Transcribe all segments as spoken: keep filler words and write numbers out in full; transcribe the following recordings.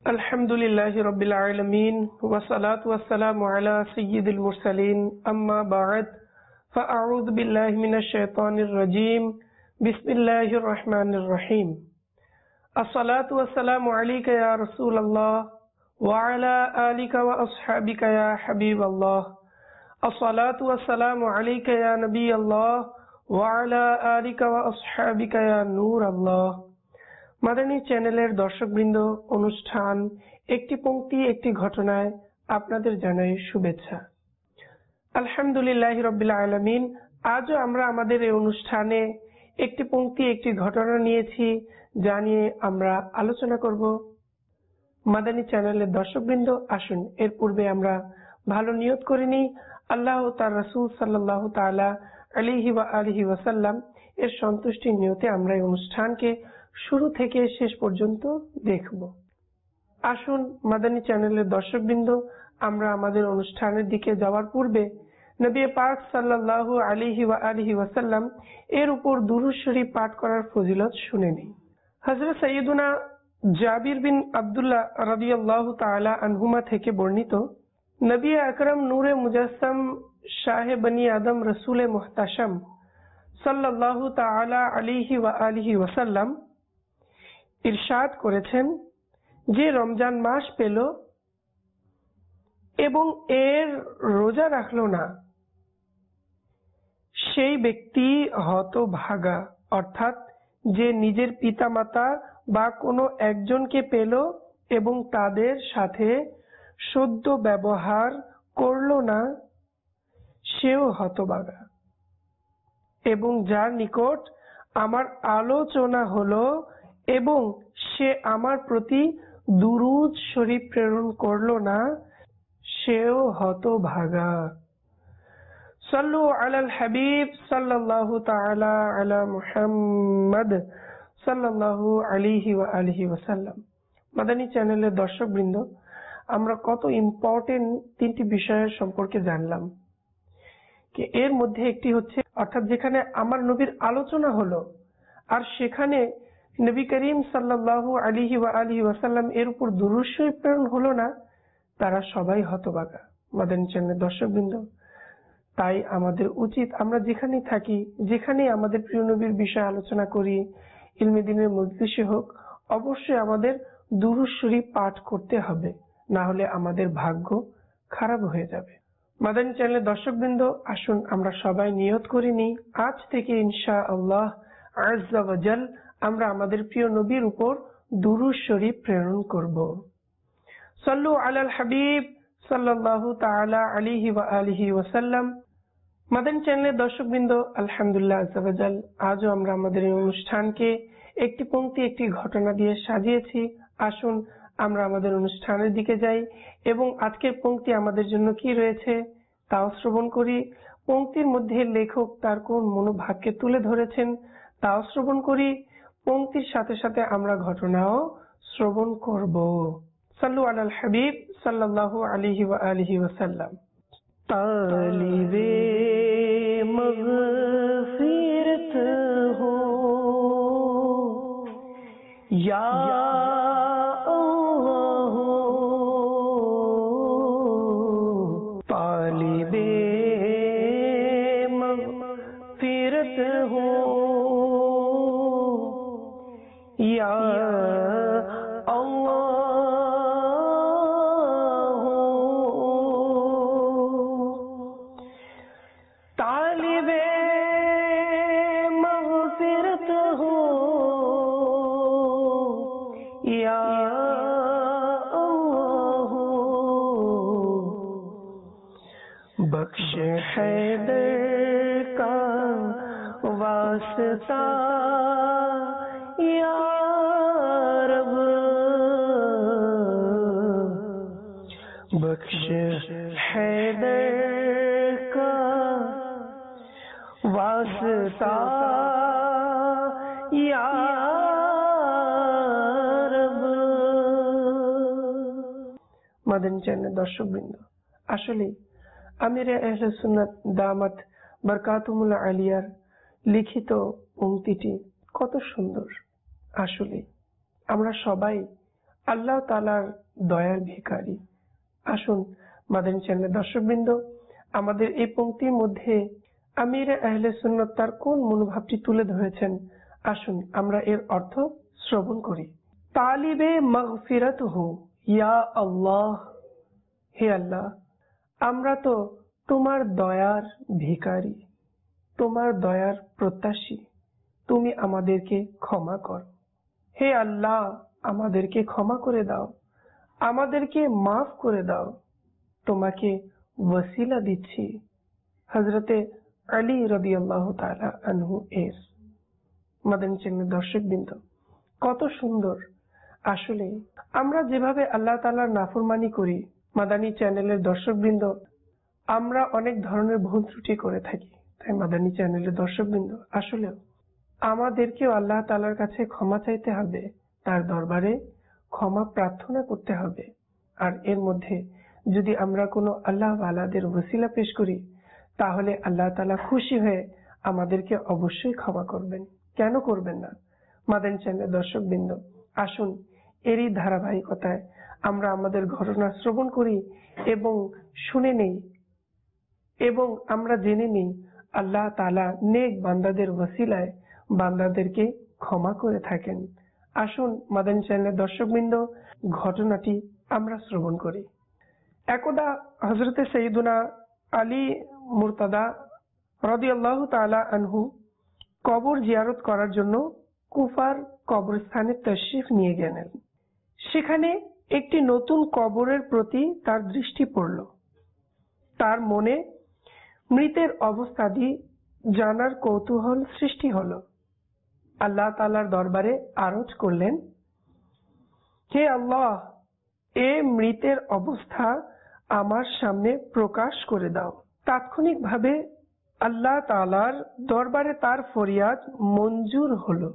अल्हम्दुलिल्लाहि रब्बिल आलमीन वस्सलातु वस्सलामु अला सय्यिदिल मुरसलीन अम्मा बाद फ़अऊज़ु बिल्लाहि मिनश शैतानिर रजीम बिस्मिल्लाहिर रहमानिर रहीम अस्सलातु वस्सलामु अलैका या रसूलल्लाह व अला आलिका व अस्हाबिका या हबीबल्लाह अस्सलातु वस्सलामु अलैका या नबीयल्लाह व अला आलिका व अस्हाबिका या नूरल्लाह। মাদানী চ্যানেলের দর্শকবৃন্দ, অনুষ্ঠান একটি পংক্তি একটি ঘটনায় আপনাদের জানাই শুভেচ্ছা। আলহামদুলিল্লাহি রাব্বিল আলামিন। আজও আমরা আমাদের এই অনুষ্ঠানে একটি পংক্তি একটি ঘটনা নিয়েছি, যা নিয়ে আমরা আলোচনা করব। মাদানী চ্যানেলের দর্শকবৃন্দ, আসুন এর পূর্বে আমরা ভালো নিয়ত করে নিই। আল্লাহ ও তার রাসূল সাল্লাল্লাহু তাআলা আলাইহি ওয়া আলিহি ওয়াসাল্লাম এর সন্তুষ্টির নিয়তে আমরা এই অনুষ্ঠানকে শুরু থেকে শেষ পর্যন্ত দেখব। আসুন মাদানী চ্যানেলের দর্শকবৃন্দ, আমরা আমাদের অনুষ্ঠানের দিকে যাওয়ার পূর্বে নবী পাক সাল্লাল্লাহু আলাইহি ওয়া আলিহি ওয়াসাল্লাম এর উপর দুরূদ শরীফ পাঠ করার ফজিলত শুনে নিই। হযরত সাইয়্যিদুনা জাবির বিন আব্দুল্লাহ রাদিয়াল্লাহু তাআলা আনহুমা থেকে বর্ণিত, নবী আকরাম নূরে মুজাসসাম শাহে বনি আদম রাসূলে মুহতাশাম সাল্লাল্লাহু তাআলা আলাইহি ওয়া আলিহি ওয়াসাল্লাম ইরশাদ করেছেন, যে রমজান মাস পেল এবং এর রোজা রাখলো না, সেই ব্যক্তি হতভাগা। অর্থাৎ যে নিজের পিতামাতা বা কোনো একজনকে পেল এবং তাদের সাথে সদ্য ব্যবহার করলো না, সেও হতভাগা। এবং যার নিকট আমার আলোচনা হলো এবং সে আমার প্রতি দুরূদ শরীফ প্রেরণ করলো না, সেও হতভাগা। সাল্লু আলাল হাবিব সাল্লাল্লাহু তাআলা আলা মুহাম্মদ সাল্লাল্লাহু আলাইহি ওয়া আলিহি ওয়াসাল্লাম। মাদানী চ্যানেলের দর্শকবৃন্দ, আমরা কত ইম্পর্টেন্ট তিনটি বিষয়ের সম্পর্কে জানলাম। কি এর মধ্যে একটি হচ্ছে, অর্থাৎ যেখানে আমার নবীর আলোচনা হলো আর সেখানে নবী করিম সাল্লাল্লাহু আলাইহি ওয়া আলিহি ওয়াসাল্লাম এর উপর দুরূদ শরীফ প্রেরণ হলো না, তারা সবাই হতভাগা। মাদানী চ্যানেলের দর্শকবৃন্দ, তাই আমাদের উচিত আমরা যেখানেই থাকি, যেখানেই আমাদের প্রিয় নবীর বিষয়ে আলোচনা করি, ইলমে দ্বীনের মজলিসে হোক, অবশ্যই আমাদের দুরূদ শরীফ পাঠ করতে হবে, না হলে আমাদের ভাগ্য খারাপ হয়ে যাবে। মাদানী চ্যানেলের দর্শকবৃন্দ, আসুন আমরা সবাই নিয়ত করে নিই, আজ থেকে ইনশাআল্লাহ আযজা ওয়া জাল আমরা আমাদের প্রিয় নবীর উপর দুরূদ শরীফ প্রেরণ করব। সাল্লু আলাল হাবিব সাল্লাল্লাহু তাআলা আলাইহি ওয়া আলিহি ওয়াসাল্লাম। মাদানী চ্যানেলের দর্শকবৃন্দ, আলহামদুলিল্লাহ আযজা ওয়া জাল, আজও আমরা আমাদের এই অনুষ্ঠানকে একটি পংক্তি একটি ঘটনা দিয়ে সাজিয়েছি। আসুন আমরা আমাদের অনুষ্ঠানের দিকে যাই এবং আজকের পংক্তি আমাদের জন্য কি রয়েছে তাও শ্রবণ করি। পংক্তির মধ্যে লেখক তার কোন মনোভাবকে তুলে ধরেছেন তাও শ্রবণ করি। পংক্তির সাথে সাথে আমরা ঘটনাও শ্রবণ করব। সাল্লু আলাল হাবিব সাল্লাল্লাহু আলাইহি ওয়া আলিহি ওয়াসাল্লাম। তালিবে মগফিরত হো ইয়া আল্লাহ, তালিবে মগফিরত হো या अल्लाह, तालिबे मग़फ़िरत हो या अल्लाह, बख्श हैदर का वास्ता या रब, बख्श हैदर का वास्ता या रब। মাদানী চ্যানেলের দর্শকবৃন্দ, আসলে আমিরে আহলে সুন্নাত দামাত বরকাতুহুল আলিয়ার লিখিত পংক্তিটি কত সুন্দর। আসলে আমরা সবাই আল্লাহ তাআলার দয়ার ভিখারি। আসুন মাদানী চ্যানেলের দর্শকবৃন্দ, আমাদের এই পংক্তির মধ্যে আমিরে আহলে সুন্নাত তার কোন মনোভাবটি তুলে ধরেছেন, আসুন আমরা এর অর্থ শ্রবণ করি। তালিবে মাগফিরাতহু, ইয়া আল্লাহ, হে আল্লাহ, আমরা তো তোমার দয়ার ভিখারি, তোমার দয়ার প্রত্যাশী, তুমি আমাদেরকে ক্ষমা করো। হে আল্লাহ, আমাদেরকে ক্ষমা করে দাও, আমাদেরকে মাফ করে দাও, তোমাকে ওয়াসিলা দিচ্ছি হযরতে আলী রাদিয়াল্লাহু তাআলা আনহু এর। মাদানী চ্যানেলের দর্শকবৃন্দ, কত সুন্দর। আসলে আমরা যেভাবে আল্লাহ তাআলার নাফরমানি করি, মাদানী চ্যানেলের দর্শকবৃন্দ, আমরা অনেক ধরনের ভুল ত্রুটি করে থাকি। তাই মাদানী চ্যানেলের দর্শকবৃন্দ, আসলে আমাদেরকেও আল্লাহ তাআলার কাছে ক্ষমা চাইতে হবে, তার দরবারে ক্ষমা প্রার্থনা করতে হবে। আর এর মধ্যে যদি আমরা কোনো আল্লাহ ওয়ালাদের ওসিলা পেশ করি, তাহলে আল্লাহ তাআলা খুশি হয়ে আমাদেরকে অবশ্যই ক্ষমা করবেন। কেন করবেন না? মাদানী চ্যানেলের দর্শকবৃন্দ, আসুন এরই ধারাবাহিকতায় আমরা আমাদের ঘটনা শ্রবণ করি এবং শুনে নেই এবং আমরা জেনে নিই আল্লাহ তাআলা নেক বান্দাদের ওসিলায় বান্দাদেরকে ক্ষমা করে থাকেন। আসুন মাদানী চ্যানেলের দর্শকবৃন্দ, ঘটনাটি আমরা শ্রবণ করি। একদা হযরতে সাইয়্যিদুনা আলী মুরতাদা রাদিয়াল্লাহু তাআলা আনহু কবর জিয়ারত করার জন্য কুফার কবরস্থানে তাশরিফ নিয়ে গেলেন। সেখানে একটি নতুন কবরের প্রতি তার দৃষ্টি পড়ল। তার মনে মৃতের অবস্থাদি জানার কৌতূহল সৃষ্টি হলো। আল্লাহ তাআলার দরবারে আরজ করলেন, হে আল্লাহ, এ মৃতের অবস্থা আমার সামনে প্রকাশ করে দাও। তাৎক্ষণিকভাবে আল্লাহ তাআলার দরবারে তার ফরিয়াদ মঞ্জুর হলো।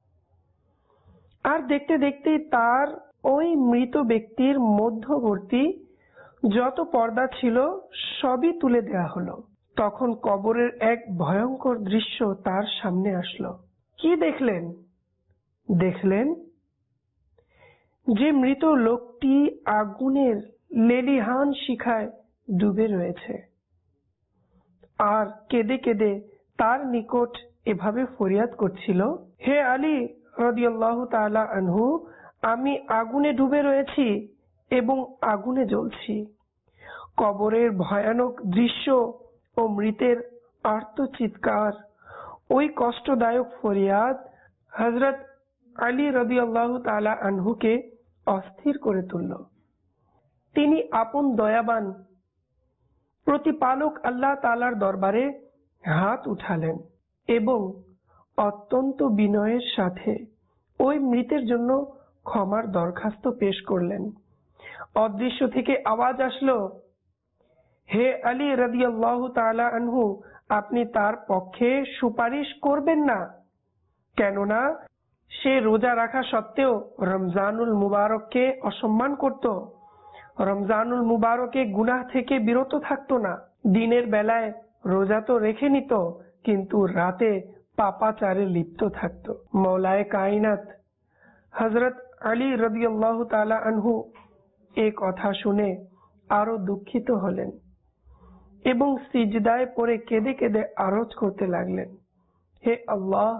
আর দেখতে দেখতে তার ওই মৃত ব্যক্তির মধ্যবর্তী যত পর্দা ছিল সবই তুলে দেয়া হলো। তখন কবরের এক ভয়ঙ্কর দৃশ্য তার সামনে আসলো। কি দেখলেন? দেখলেন যে মৃত লোকটি আগুনের লেলিহান শিখায় ডুবে রয়েছে আর কেঁদে কেঁদে তার নিকট এভাবে ফরিয়াদ করছিল, হে আলী রাদিয়াল্লাহু তাআলা আনহু, আমি আগুনে ডুবে রয়েছি এবং আগুনে জ্বলছি। কবরের ভয়ানক দৃশ্য ও মৃতের আর্তচিৎকার, ওই কষ্টদায়ক ফরিয়াদ হযরত আলী রাদিয়াল্লাহু তাআলা আনহুকে অস্থির করে তুলল। তিনি আপন দয়াবান প্রতিপালক আল্লাহ তাআলার দরবারে হাত উঠালেন এবং অত্যন্ত বিনয়ের সাথে ওই মৃতের জন্য ক্ষমার দরখাস্ত পেশ করলেন। অদৃশ্য থেকে আওয়াজ আসলো, হে আলী রাদিয়াল্লাহু তাআলা আনহু, আপনি তার পক্ষে সুপারিশ করবেন না, কেননা সে রোজা রাখা সত্ত্বেও রমজানুল মুবারককে অসম্মান করত, রমজানুল মুবারকে গুনাহ থেকে বিরত থাকতো না। দিনের বেলায় রোজা তো রেখে নিত, কিন্তু রাতে পাপাচারে লিপ্ত থাকতো। মওলায়ে কায়নাত হযরত আলী রাদিয়াল্লাহু তাআলা আনহু এই কথা শুনে আরো দুঃখিত হলেন এবং সিজদায় পড়ে কেঁদে কেঁদে আরজ করতে লাগলেন, হে আল্লাহ,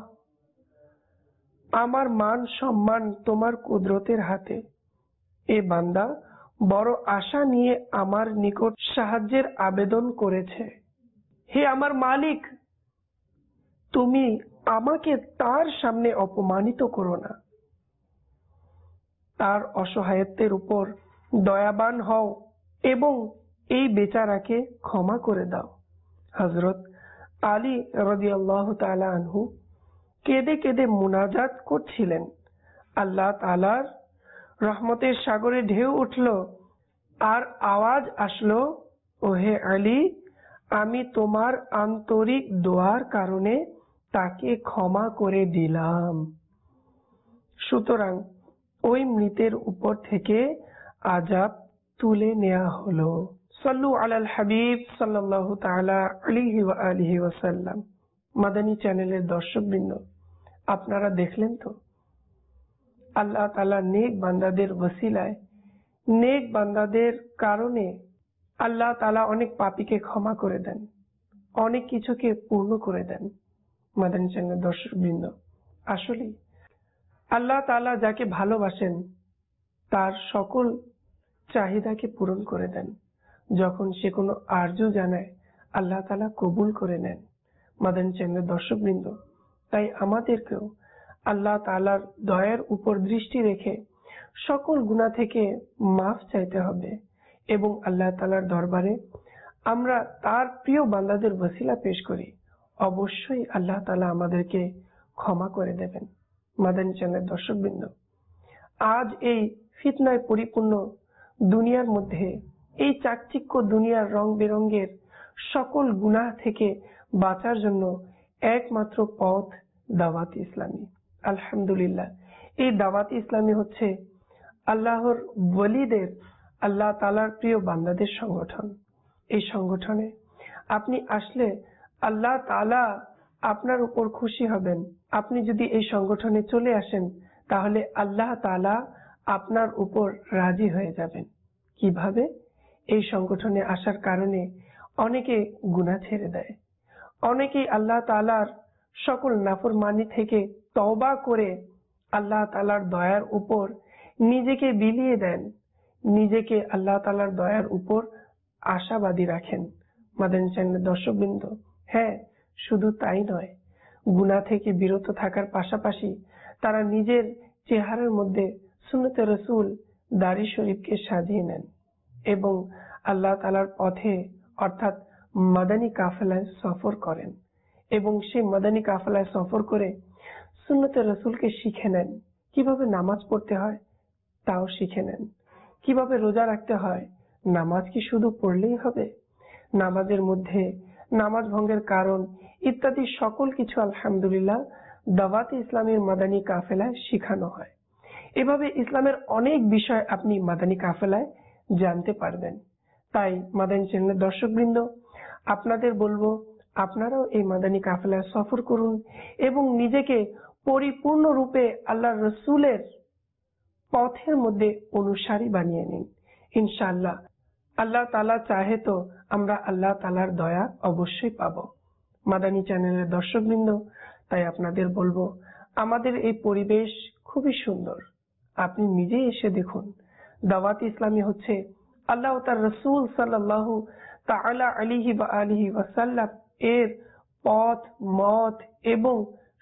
আমার মান সম্মান তোমার কুদরতের হাতে। এ বান্দা বড় আশা নিয়ে আমার নিকট সাহায্যের আবেদন করেছে। হে আমার মালিক, তুমি আমাকে তার সামনে অপমানিত করো না। তার অসহায়ত্বের উপর দয়াবান হও এবং এই বেচারাকে ক্ষমা করে দাও। হযরত আলী রাদিয়াল্লাহু তাআলা আনহু কেঁদে কেঁদে মুনাজাত করছিলেন। আল্লাহ তাআলার রহমতের সাগরে ঢেউ উঠল আর আওয়াজ আসলো, ও হে আলী, আমি তোমার আন্তরিক দোয়ার কারণে তাকে ক্ষমা করে দিলাম। সুতরাং ওই মৃতের উপর থেকে আযাব তুলে নেওয়া হলো। সাল্লু আলাল হাবিব সাল্লাল্লাহু তাআলা আলাইহি ওয়া আলিহি ওয়াসাল্লাম। মাদানী চ্যানেলের দর্শকবৃন্দ, আপনারা দেখলেন তো আল্লাহ তাআলা নেক বান্দাদের ওসিলায়, নেক বান্দাদের কারণে আল্লাহ তাআলা অনেক পাপীকে ক্ষমা করে দেন, অনেক কিছুকে পূর্ণ করে দেন। মাদানী চ্যানেলের দর্শকবৃন্দ, আসলে আল্লাহ তাআলা যাকে ভালোবাসেন তার সকল চাহিদাকে পূরণ করে দেন। যখন সে কোনো আরজু জানায় আল্লাহ তাআলা কবুল করে নেন। মাদানী চ্যানেলের দর্শকবৃন্দ, তাই আমাদেরকেও আল্লাহ তাআলার দয়ার উপর দৃষ্টি রেখে সকল গুনাহ থেকে মাফ চাইতে হবে এবং আল্লাহ তাআলার দরবারে আমরা তার প্রিয় বান্দাদের ওসিলা পেশ করি। অবশ্যই আল্লাহ তাআলা আমাদেরকে ক্ষমা করে দেবেন। মাদানী চ্যানেলের দর্শকবৃন্দ, আজ এই ফিতনায় পরিপূর্ণ দুনিয়ার মধ্যে, এই চাকচিক্য দুনিয়ার রং বেরঙের সকল গুনাহ থেকে বাঁচার জন্য একমাত্র পথ দাওয়াত ইসলামী। আলহামদুলিল্লাহ, এই দাওয়াত ইসলামী হচ্ছে আল্লাহর ওয়ালিদের, আল্লাহ তাআলার প্রিয় বান্দাদের সংগঠন। এই সংগঠনে আপনি আসলে আল্লাহ তাআলা আপনার উপর খুশি হবেন। আপনি যদি এই সংগঠনে চলে আসেন তাহলে আল্লাহ তাআলা আপনার উপর রাজি হয়ে যাবেন। কিভাবে? এই সংগঠনে আসার কারণে অনেকে গুনাহ ছেড়ে দেয়, অনেকেই আল্লাহ তাআলার সকল নাফরমানি থেকে তওবা করে আল্লাহ তাআলার দয়ার উপর নিজেকে বিলিয়ে দেন, নিজেকে আল্লাহ তাআলার দয়ার উপর আশাবাদী রাখেন। মাদানী চ্যানেলের দর্শকবৃন্দ, হ্যাঁ, শুধু তাই নয়, গুনাহ থেকে বিরত থাকার পাশাপাশি তারা নিজের চেহারার মধ্যে সুন্নতে রাসূল দাড়ি শরীফকে সাজিয়ে নেন এবং আল্লাহ তাআলার পথে অর্থাৎ মাদানী কাফেলায় সফর করেন এবং সেই মাদানী কাফেলায় সফর করে সুন্নতে রাসূলকে শিখে নেন। কিভাবে নামাজ পড়তে হয় তাও শিখে নেন, কিভাবে রোজা রাখতে হয়। নামাজ কি শুধু পড়লেই হবে? নামাজের মধ্যে নামাজ ভঙ্গের কারণ ইত্যাদি সকল কিছু আলহামদুলিল্লাহ দাওয়াতে ইসলামের মাদানী কাফেলায় শিখানো হয়। এভাবে ইসলামের অনেক বিষয় আপনি মাদানী কাফেলায় জানতে পারবেন। তাই মাদানী চ্যানেলের দর্শকবৃন্দ, আপনাদের বলবো আপনারাও এই মাদানী কাফেলায় সফর করুন এবং নিজেকে পরিপূর্ণ রূপে আল্লাহ রসুলের পথের মধ্যে অনুসারী বানিয়ে নিন। ইনশাআল্লাহ আল্লাহ তাআলা চাহে তো আমরা আল্লাহ তাআলার দয়া অবশ্যই পাবো। মাদানী চ্যানেলের দর্শকবৃন্দ, তাই আপনাদের বলবো আমাদের এই পরিবেশ খুবই সুন্দর, আপনি নিজেই এসে দেখুন। দাওয়াত ইসলামী হচ্ছে আল্লাহ ও তার রাসূল সাল্লাল্লাহু তাআলা আলাইহি ওয়া আলিহি ওয়াসাল্লাম এর পথ মত এবং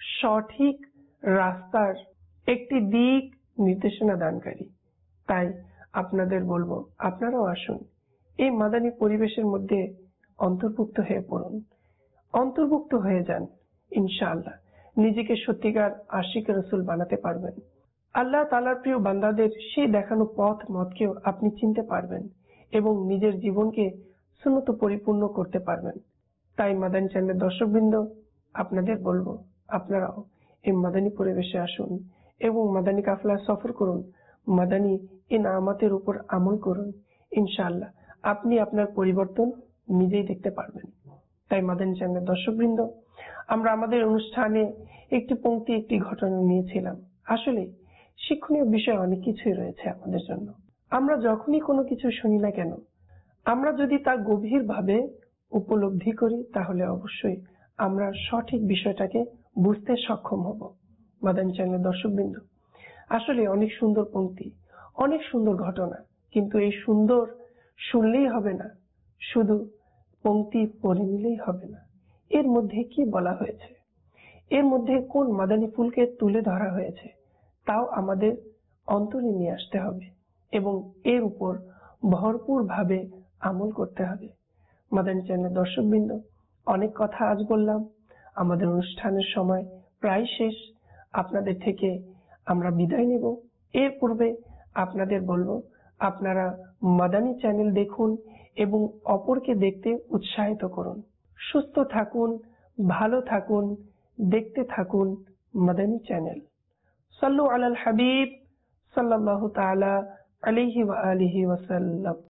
সঠিক রাস্তার একটি দিক নির্দেশনা দানকারী। তাই আপনাদের বলবো আপনারাও আসুন, এই মাদানী পরিবেশের মধ্যে অন্তর্ভুক্ত হয়ে পড়ুন, অন্তর্ভুক্ত হয়ে যান। ইনশাআল্লাহ নিজেকে সত্যিকার আশিক রাসূল বানাতে পারবেন। আল্লাহ তাআলার প্রিয় বান্দাদের সেই দেখানো পথ মতকেও আপনি চিনতে পারবেন এবং নিজের জীবনকে সুন্নত পরিপূর্ণ করতে পারবেন। তাই মাদানী চ্যানেলের দর্শকবৃন্দ, আপনাদের বলবো আপনারাও এই মাদানী পরিবেশে আসুন এবং মাদানী কাফেলায় সফর করুন, মাদানী ইনামাতের উপর আমল করুন। ইনশাআল্লাহ আপনি আপনার পরিবর্তন নিজেই দেখতে পারবেন। তাই মাদানী চ্যানেলের দর্শকবৃন্দ, আমরা আমাদের অনুষ্ঠানে একটি পংক্তি একটি ঘটনা নিয়েছিলাম। আসলে শিক্ষণীয় বিষয় অনেক কিছুই রয়েছে আমাদের জন্য। আমরা যখনই কোনো কিছু শুনি না কেন, আমরা যদি তা গভীরভাবে উপলব্ধি করি তাহলে অবশ্যই আমরা সঠিক বিষয়টাকে বুঝতে সক্ষম হব। মাদানী চ্যানেলের দর্শকবৃন্দ, আসলে অনেক সুন্দর পংক্তি, অনেক সুন্দর ঘটনা, কিন্তু এই সুন্দর শুনলেই হবে না, শুধু পংক্তি পড়ে নিলেই হবে না। এর মধ্যে কি বলা হয়েছে, এর মধ্যে কোন মাদানী ফুলকে তুলে ধরা হয়েছে তাও আমাদের অন্তরে নিয়ে আসতে হবে এবং এর উপর ভরপুর ভাবে আমল করতে হবে। মাদানী চ্যানেলের দর্শকবৃন্দ, অনেক কথা আজ বললাম, আমাদের অনুষ্ঠানের সময় প্রায় শেষ। আপনাদের থেকে আমরা বিদায় নেব। এর পূর্বে আপনাদের বলবো আপনারা মাদানী চ্যানেল দেখুন এবং অপরকে দেখতে উৎসাহিত করুন। সুস্থ থাকুন, ভালো থাকুন, দেখতে থাকুন মাদানী চ্যানেল। সাল্লু আলাল হাবিব সাল্লাল্লাহু তাআলা আলাইহি ওয়া আলিহি ওয়াসাল্লাম।